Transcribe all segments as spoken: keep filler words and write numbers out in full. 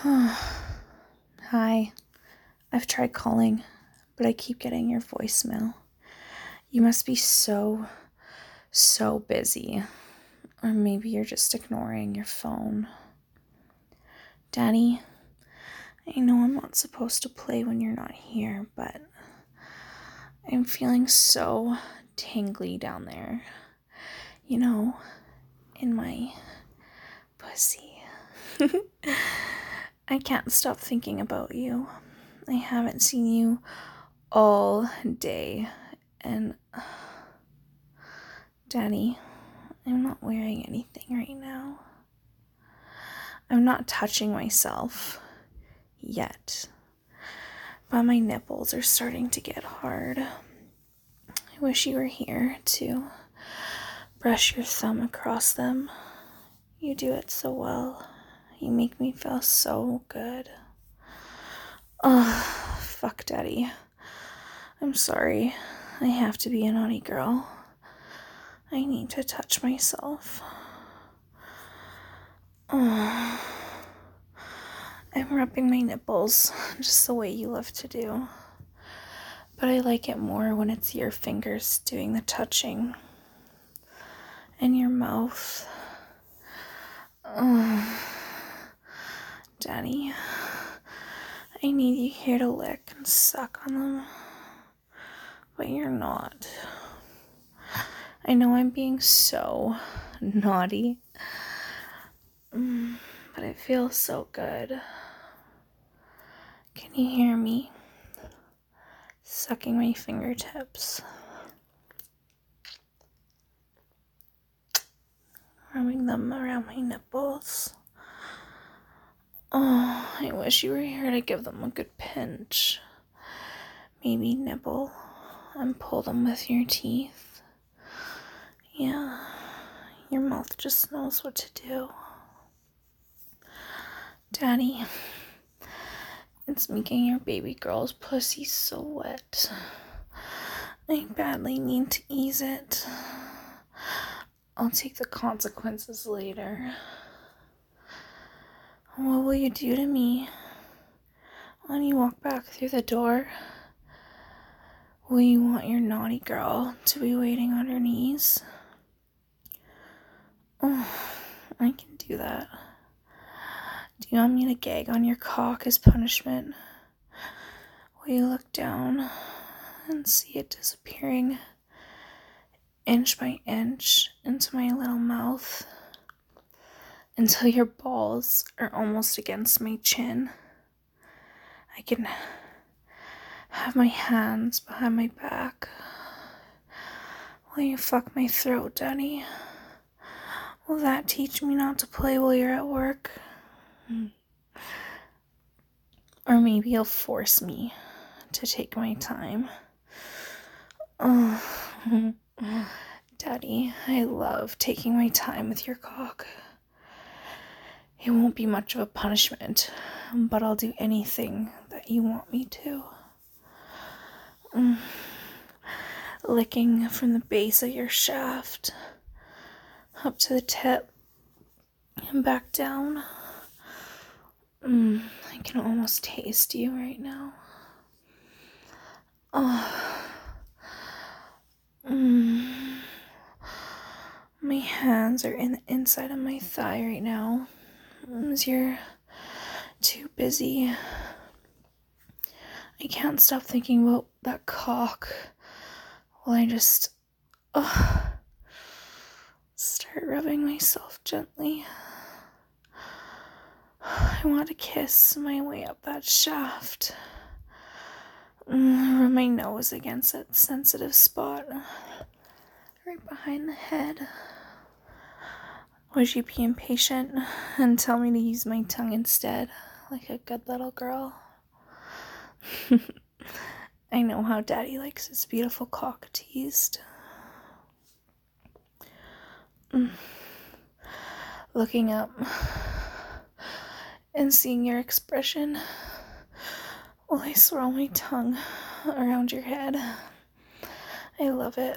Hi. I've tried calling, but I keep getting your voicemail. You must be so, so busy. Or maybe you're just ignoring your phone. Daddy, I know I'm not supposed to play when you're not here, but I'm feeling so tingly down there. You know, in my pussy. I can't stop thinking about you. I haven't seen you all day, and Daddy, I'm not wearing anything right now. I'm not touching myself yet, but my nipples are starting to get hard. I wish you were here to brush your thumb across them. You do it so well. You make me feel so good. Oh, fuck, Daddy. I'm sorry. I have to be a naughty girl. I need to touch myself. Oh. I'm rubbing my nipples, just the way you love to do. But I like it more when it's your fingers doing the touching. And your mouth. Oh. Daddy, I need you here to lick and suck on them. But you're not. I know I'm being so naughty. But it feels so good. Can you hear me? Sucking my fingertips. Rubbing them around my nipples. Oh, I wish you were here to give them a good pinch. Maybe nibble and pull them with your teeth. Yeah, your mouth just knows what to do. Daddy, it's making your baby girl's pussy so wet. I badly need to ease it. I'll take the consequences later. What will you do to me when you walk back through the door? Will you want your naughty girl to be waiting on her knees? Oh, I can do that. Do you want me to gag on your cock as punishment? Will you look down and see it disappearing inch by inch into my little mouth until your balls are almost against my chin? I can have my hands behind my back. Will you fuck my throat, Daddy? Will that teach me not to play while you're at work? Or maybe you'll force me to take my time. Oh, Daddy, I love taking my time with your cock. It won't be much of a punishment, but I'll do anything that you want me to. Mm. Licking from the base of your shaft up to the tip and back down. Mm, I can almost taste you right now. Oh. Mm. My hands are in the inside of my thigh right now. As you're too busy. I can't stop thinking about that cock while I just oh, start rubbing myself gently. I want to kiss my way up that shaft. Rub my nose against that sensitive spot right behind the head. Would you be impatient and tell me to use my tongue instead, like a good little girl? I know how Daddy likes his beautiful cock teased. Mm. Looking up and seeing your expression while I swirl my tongue around your head. I love it.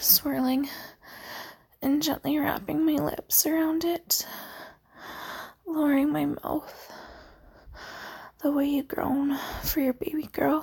Swirling and gently wrapping my lips around it. lowering my mouth the way you groan for your baby girl.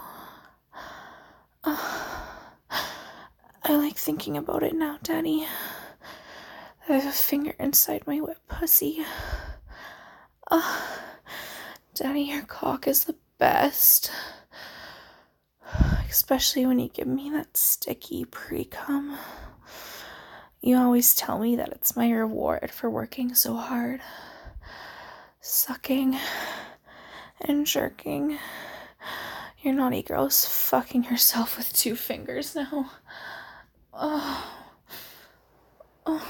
Uh, I like thinking about it now, Daddy. I have a finger inside my wet pussy. Uh, Daddy, your cock is the best. Especially when you give me that sticky pre-cum. You always tell me that it's my reward for working so hard. Sucking and jerking. Your naughty girl's fucking herself with two fingers now. Oh. Oh.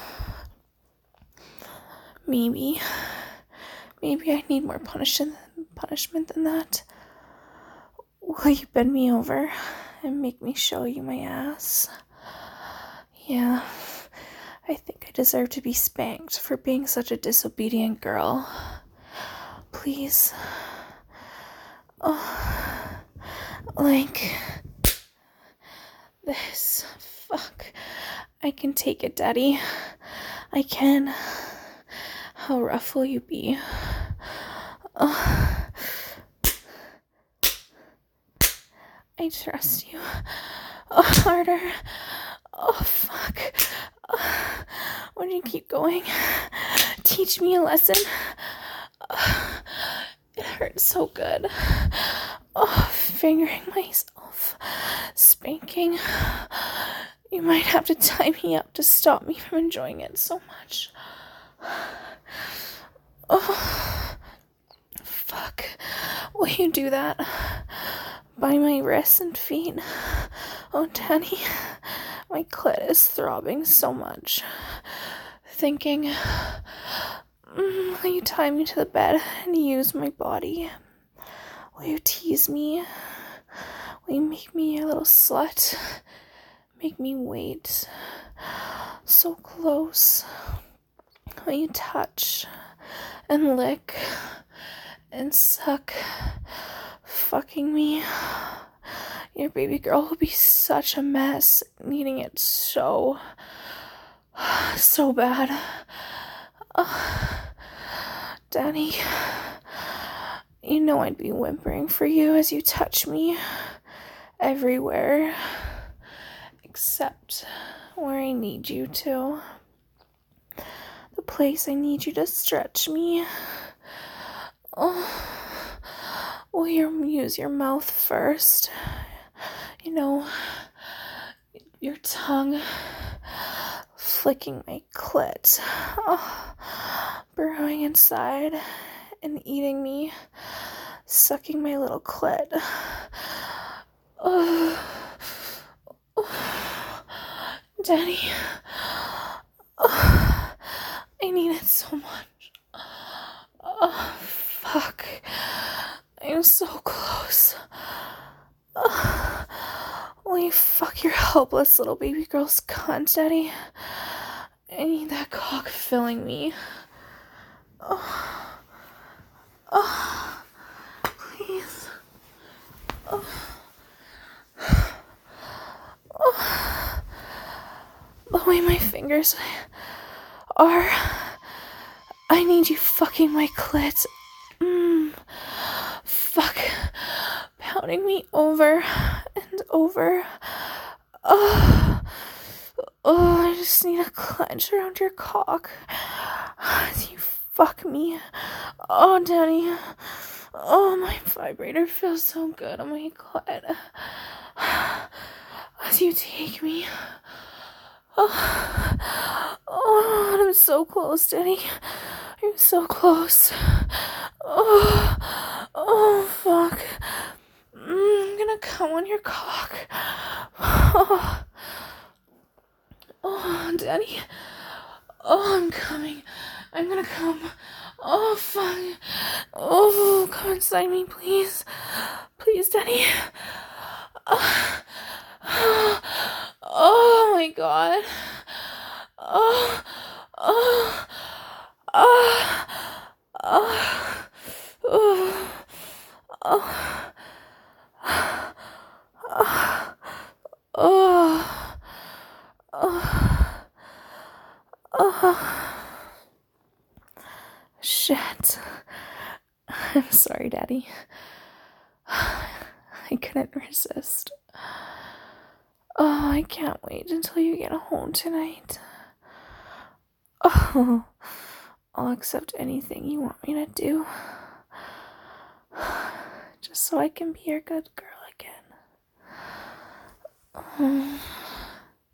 Maybe. Maybe I need more punishment punishment than that. Will you bend me over and make me show you my ass? Yeah, I think I deserve to be spanked for being such a disobedient girl. Please. Oh, like this. Fuck. I can take it, Daddy. I can. How rough will you be? Oh. I trust you. Oh, harder. Oh, fuck. Oh, why do you keep going? Teach me a lesson. Oh, it hurts so good. Oh, fingering myself. Spanking. You might have to tie me up to stop me from enjoying it so much. Oh, fuck. Will you do that? By my wrists and feet. Oh, Daddy, my clit is throbbing so much. Thinking, mm, will you tie me to the bed and use my body? Will you tease me? Will you make me a little slut? Make me wait. So close. Will you touch and lick and suck? Fucking me. Your baby girl will be such a mess, needing it so, so bad. Uh, Daddy, you know I'd be whimpering for you as you touch me everywhere, except where I need you to. The place I need you to stretch me. Oh. Will you use your mouth first? You know, your tongue flicking my clit, oh, burrowing inside and eating me, sucking my little clit. Oh, oh, Daddy, oh, I need it so much. Oh, fuck. I'm so close. Uh, will you fuck your helpless little baby girl's cunt, Daddy? I need that cock filling me. Oh, oh, please. Oh, oh. The way my fingers are, I need you fucking my clit. Mmm. Fuck. Pounding me over and over. Oh, oh, I just need a clench around your cock as you fuck me. Oh, Daddy. Oh, my vibrator feels so good on my clit as you take me. Oh, oh, I'm so close, Daddy. I'm so close. Oh, oh, fuck. Mm, I'm gonna come on your cock. Oh, oh, Daddy. Oh, I'm coming. I'm gonna come. Oh, fuck. Oh, come inside me, please. Please, Daddy. Oh, oh my God. Oh, oh, oh, oh, oh, oh, oh, oh, oh. Shit. I'm sorry, Daddy. I couldn't resist. Oh, I can't wait until you get home tonight. Oh, I'll accept anything you want me to do. Just so I can be your good girl again.